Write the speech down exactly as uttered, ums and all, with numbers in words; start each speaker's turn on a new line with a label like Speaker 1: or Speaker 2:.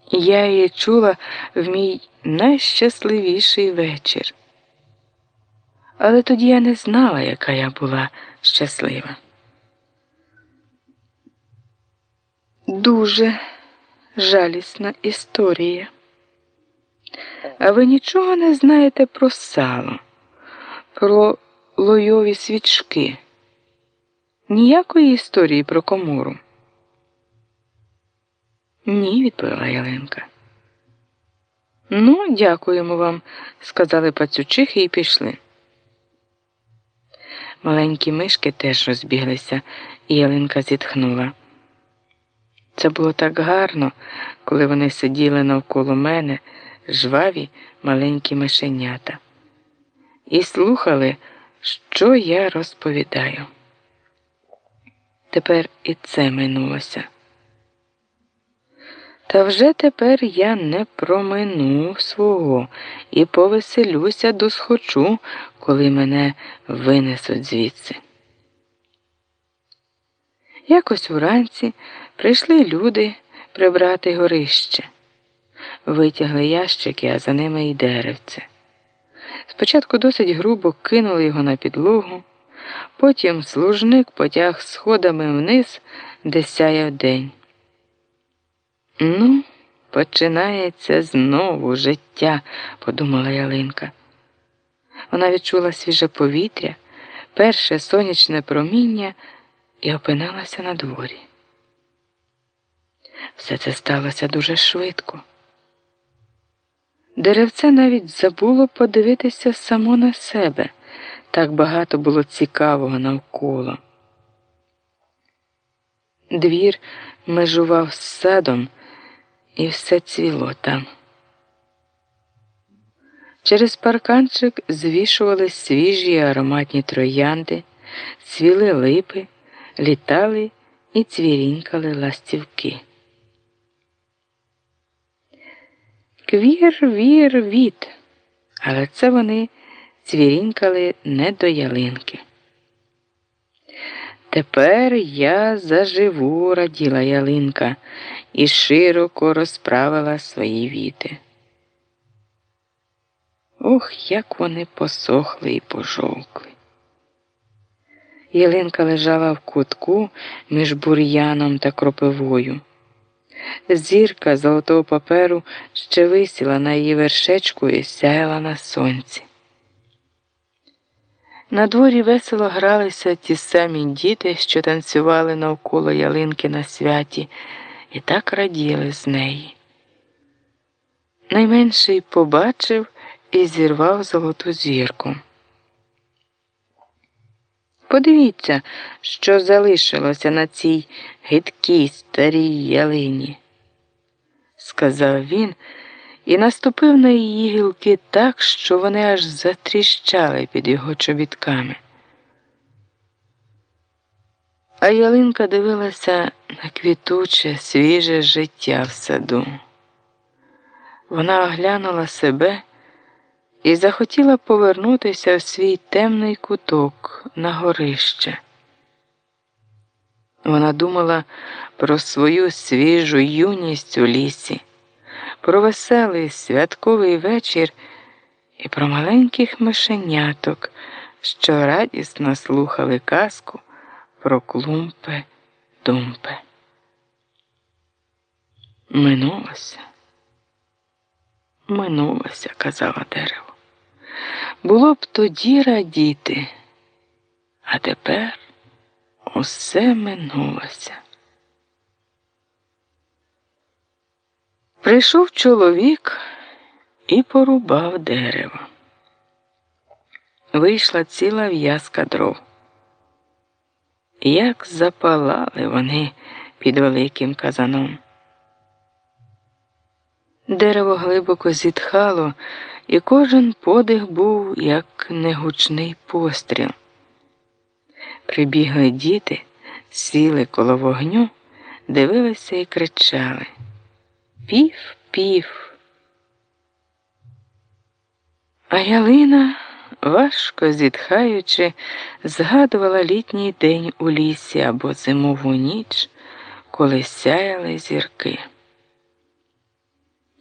Speaker 1: Я її чула в мій найщасливіший вечір. Але тоді я не знала, яка я була щаслива. Дуже жалісна історія. А ви нічого не знаєте про сало, про лойові свічки? Ніякої історії про комору? Ні, відповіла Ялинка. Ну, дякуємо вам, сказали пацючихи і пішли. Маленькі мишки теж розбіглися, і Ялинка зітхнула. Це було так гарно, коли вони сиділи навколо мене, жваві маленькі мишенята, і слухали, що я розповідаю. Тепер і це минулося. Та вже тепер я не промину свого і повеселюся досхочу, коли мене винесуть звідси. Якось уранці прийшли люди прибрати горище. Витягли ящики, а за ними й деревце. Спочатку досить грубо кинули його на підлогу, потім служник потяг сходами вниз, де сяяв день. Ну, починається знову життя, подумала Ялинка. Вона відчула свіже повітря, перше сонячне проміння і опинилася на дворі. Все це сталося дуже швидко. Деревце навіть забуло подивитися само на себе. Так багато було цікавого навколо. Двір межував з садом, і все цвіло там. Через парканчик звішували свіжі ароматні троянди, цвіли липи, літали і цвірінькали ластівки. Квір, вір, віт, але це вони цвірінькали не до ялинки. Тепер я заживу, раділа ялинка, і широко розправила свої віти. Ох, як вони посохли і пожовкли. Ялинка лежала в кутку між бур'яном та кропивою. Зірка золотого паперу ще висіла на її вершечку і сяяла на сонці. На дворі весело гралися ті самі діти, що танцювали навколо ялинки на святі, і так раділи з неї. Найменший побачив і зірвав золоту зірку. Подивіться, що залишилося на цій гидкій старій ялині, сказав він і наступив на її гілки так, що вони аж затріщали під його чобітками. А ялинка дивилася на квітуче, свіже життя в саду. Вона оглянула себе і захотіла повернутися в свій темний куток на горище. Вона думала про свою свіжу юність у лісі, про веселий святковий вечір і про маленьких мишеняток, що радісно слухали казку про Клумпе-Думпе. Минулося, минулося, казала дерево. Було б тоді радіти, а тепер усе минулося. Прийшов чоловік і порубав дерево. Вийшла ціла в'язка дров. Як запалали вони під великим казаном. Дерево глибоко зітхало, і кожен подих був, як негучний постріл. Прибігли діти, сіли коло вогню, дивилися і кричали: «Пів, пів!» А ялина, важко зітхаючи, згадувала літній день у лісі або зимову ніч, коли сяяли зірки.